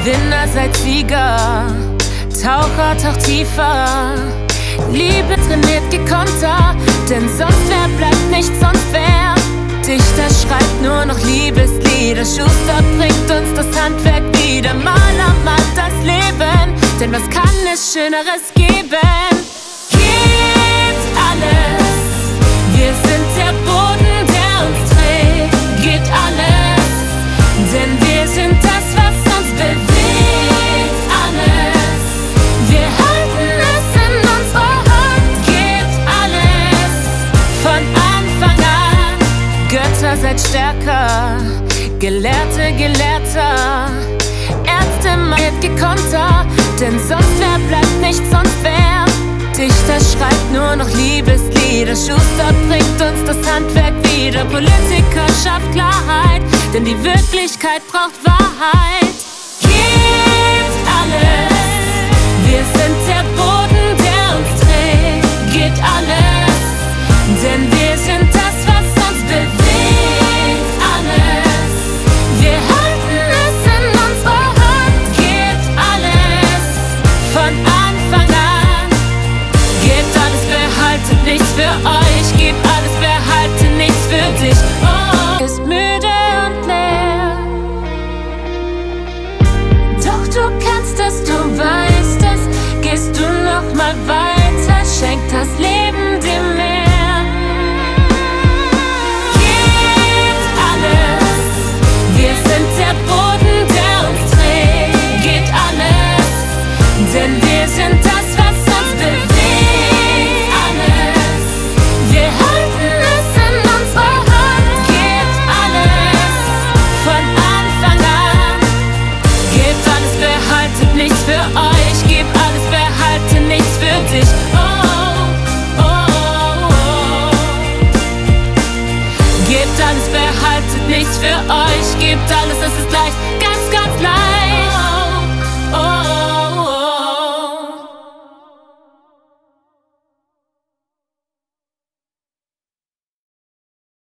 Gewinner seid Sieger, Taucher taucht tiefer. Liebe trainiert gekonter, denn sonst wer bleibt nicht, sonst wer. Dichter schreibt nur noch Liebeslieder, Schuster bringt uns das Handwerk wieder. Maler malt das Leben, denn was kann es Schöneres geben? Gebt alles, wir sind der Boden, der uns trägt. Gebt alles, denn wir sind das, was uns bewegt. Alles, wir halten es in unserer Hand. Gebt alles, von Anfang an. Götter seid stärker, Gelehrte, Gelehrter. Ärzte meint gekonter, denn sonst wer bleibt nicht, sonst wer. Dichter schreibt nur noch Liebeslieder, Schuster bringt uns das Handwerk wieder. Politiker schafft Klarheit, denn die Wirklichkeit braucht Wahrheit.